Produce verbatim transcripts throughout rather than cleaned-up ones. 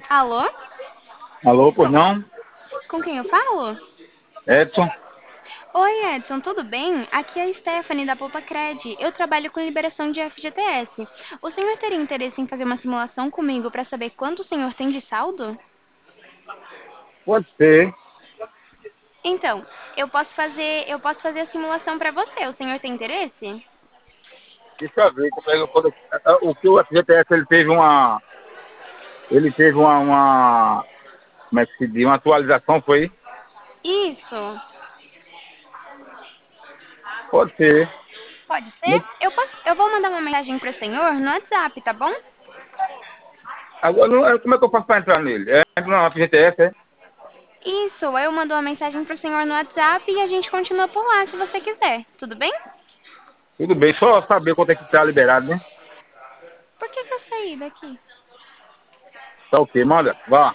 Alô? Alô, pois não? Com quem eu falo? Edson? Oi, Edson, tudo bem? Aqui é a Stephanie da Poupa Cred. Eu trabalho com liberação de F G T S. O senhor teria interesse em fazer uma simulação comigo para saber quanto o senhor tem de saldo? Pode ser. Então, eu posso fazer, eu posso fazer a simulação para você. O senhor tem interesse? Deixa eu ver como é que eu posso... O que o F G T S ele teve uma. Ele teve uma, uma. Como é que se diz? Uma atualização, foi? Isso. Pode ser. Pode ser? Eu posso, eu vou mandar uma mensagem para o senhor no WhatsApp, tá bom? Agora, não- como é que eu faço para entrar nele? É no F G T S, é? Isso, eu mando uma mensagem para o senhor no WhatsApp e a gente continua por lá se você quiser. Tudo bem? Tudo bem, só saber quanto é que tá liberado, né? Por que que eu saí daqui? Tá ok, manda, vá.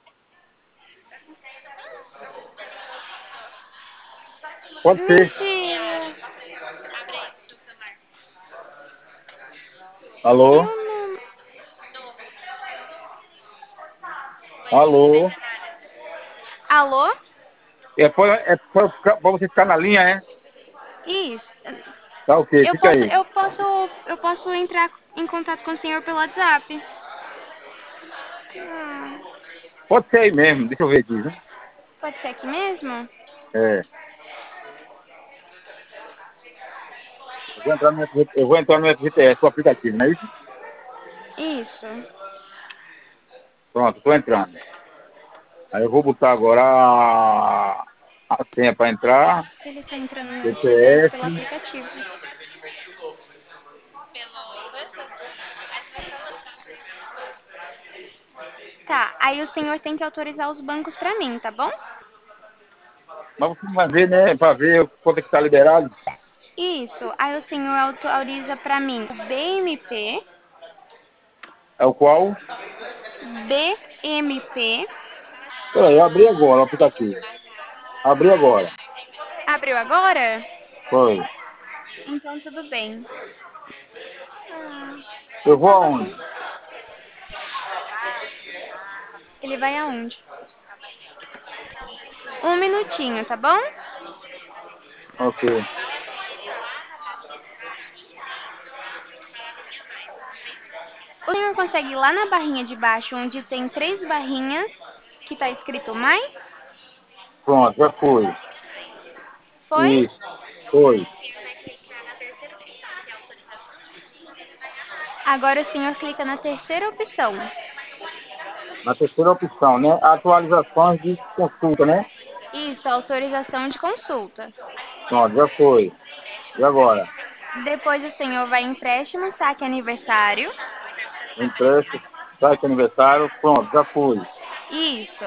Pode ser. Mentira. Alô? Eu não. Alô? Alô? É para é pra, ficar- pra você ficar na linha, é? Isso. Tá ok, Eu fica posso, aí. eu posso, eu posso entrar em contato com o senhor pelo WhatsApp. Ah, Pode ser aí mesmo, deixa eu ver aqui, né? pode ser aqui mesmo? É. Eu vou entrar no F G T S, eu vou entrar no F G T S, o aplicativo, não é isso? Isso. Pronto, tô entrando. Aí eu vou botar agora a, a senha para entrar, Ele tá entrando no F G T S pelo G P S, aplicativo. Tá, aí o senhor tem que autorizar os bancos pra mim, tá bom? mas você não vai ver, né, para ver quanto é que está liberado. Isso. Aí o senhor autoriza pra mim o B M P, É o qual? B M P. Peraí, eu abri agora o aplicativo. Abri agora. Abriu agora? Foi. Então tudo bem. Ah, Eu eu vou tava com. aonde? Ele vai aonde? Um minutinho, tá bom? Ok. O senhor consegue ir lá na barrinha de baixo, onde tem três barrinhas, que tá escrito mais? Pronto, já foi. Foi? Isso. Foi. Agora o senhor clica na terceira opção. Na terceira opção, né? Atualizações de consulta, né? Isso, autorização de consulta. Pronto, já foi. E agora? Depois o senhor vai em empréstimo, saque aniversário. Empréstimo, site aniversário, pronto, já foi. Isso.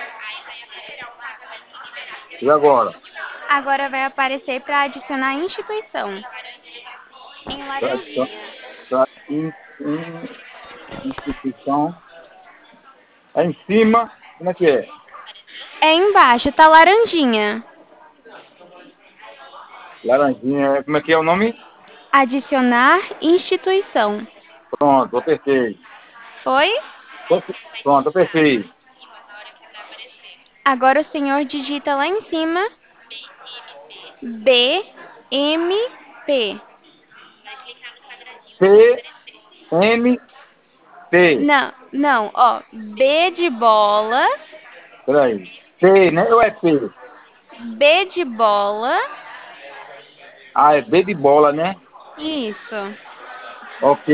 E agora? Agora vai aparecer para adicionar instituição. Em Tradição, laranjinha. tra, in, in, instituição. É em cima, como é que é? É embaixo, tá laranjinha. Laranjinha, como é que é o nome? Adicionar instituição. Pronto, apertei. Foi? Pronto, apertei. Agora o senhor digita lá em cima B M P. P, M, P. Não, não, ó. B de bola, Peraí. P, né? Ou é P? B de bola, Ah, é B de bola, né? isso. Ok.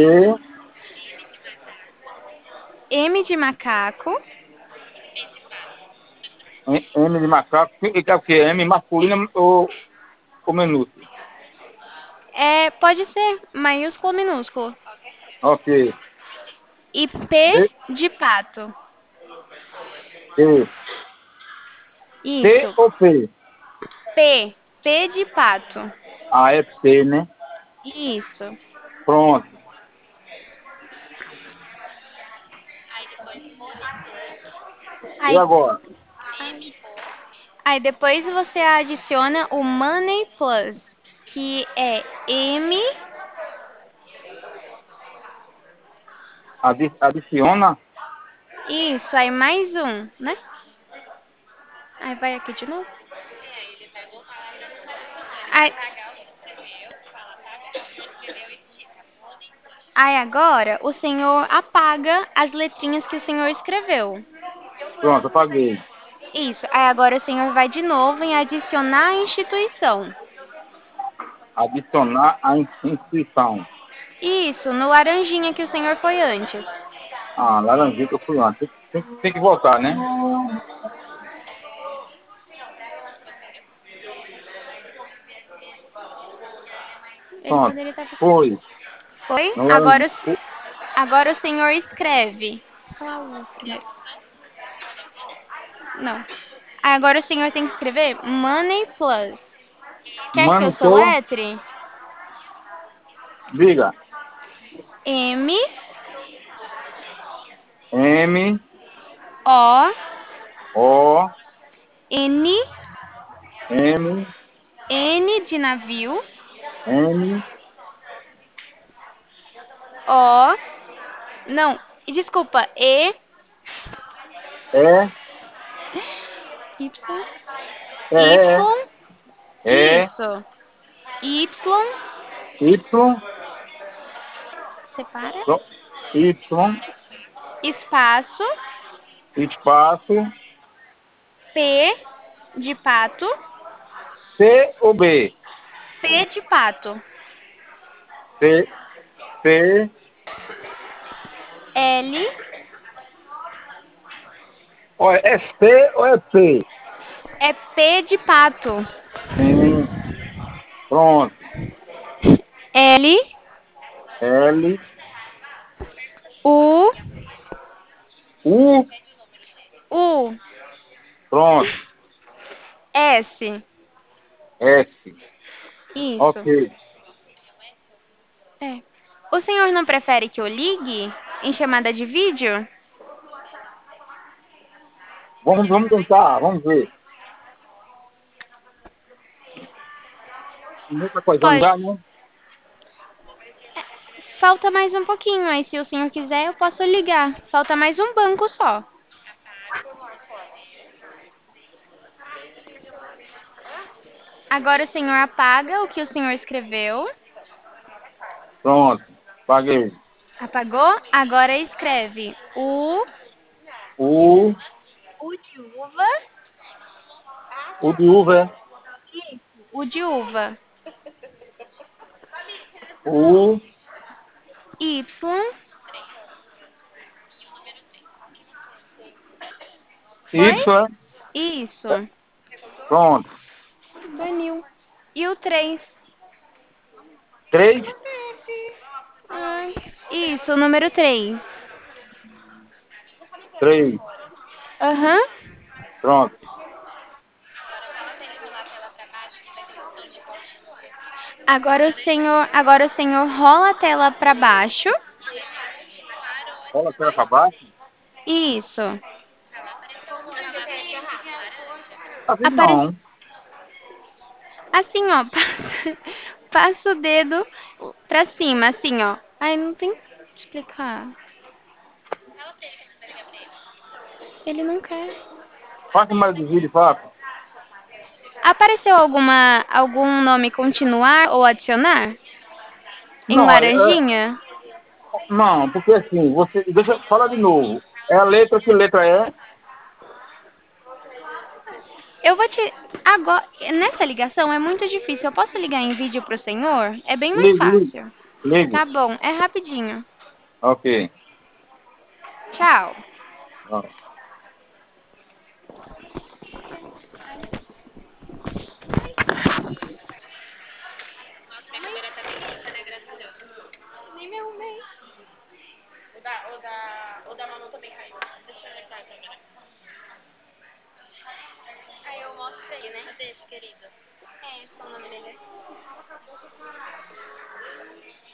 M de macaco, M M de macaco. E que é o quê? M masculino ou, ou minúsculo? é, pode ser maiúsculo ou minúsculo. Ok. E P B, de pato, P. P isso. ou P? P, P de pato, Ah, é P, né? isso. Pronto. E Aí, agora? aí depois você adiciona o Money Plus, que é M, Adi- adiciona? Isso, aí mais um, né? Aí vai aqui de novo. Aí, aí agora o senhor apaga as letrinhas que o senhor escreveu. Pronto, apaguei. Isso, aí agora o senhor vai de novo em adicionar a instituição. Adicionar a in- inscrição. Isso, no laranjinha que o senhor foi antes. Ah, laranjinha que eu fui antes. Tem, tem, tem que voltar, né? Ele Pronto. poderia estar fazendo. Foi. Foi? No Agora, laranjinha. o- agora o senhor escreve. Fala o primeiro. Não. Agora o senhor tem que escrever Money Plus. Quer que eu Mano, tô. soletre? Diga. M M, O O, N M, N de navio N, O não, desculpa, E E, Y E, Y E, isso. Y Y, separa pro- Y, espaço espaço, P de pato, C ou B? P de pato. C, C, L olha, é C ou é P? é P de pato. Sim, pronto. L L, U U, U pronto. S. S, Isso. ok. É. O senhor não prefere que eu ligue em chamada de vídeo? Vamos, vamos tentar, vamos ver. Muita coisa Pode. já, né? Falta mais um pouquinho, aí se o senhor quiser eu posso ligar. Falta mais um banco só. Agora o senhor apaga o que o senhor escreveu. Pronto, paguei. Apagou? Agora escreve U, U, U de uva, U de uva, U de uva. U, Y, Y, foi? é, Isso. pronto. Baniu. E o três? Três, Ai. Isso, o número três. três, Aham. pronto. Agora o senhor, agora o senhor rola a tela para baixo. Rola a tela para baixo. Isso. Assim Aparece não. assim, ó. Passa, passa o dedo pra cima, assim, ó. Ai, não tem que explicar. Ele não quer. Faça mais do vídeo, faça. Apareceu alguma algum nome continuar ou adicionar em Não, é, é- laranjinha? não, porque assim, você. Deixa eu falar de novo. É a letra, que letra é? Eu vou te agora nessa ligação é muito difícil. Eu posso ligar em vídeo pro senhor? É bem mais Ligue, ligue. fácil. Ligue. Tá bom, é rapidinho. Ok. Tchau. Ó. Nem me arrumei. O da, o da, o da Manu também caiu. Deixa eu ver a câmera. Aí eu mostro pra ele, né? Deixa, querido. É, só o nome dele é assim.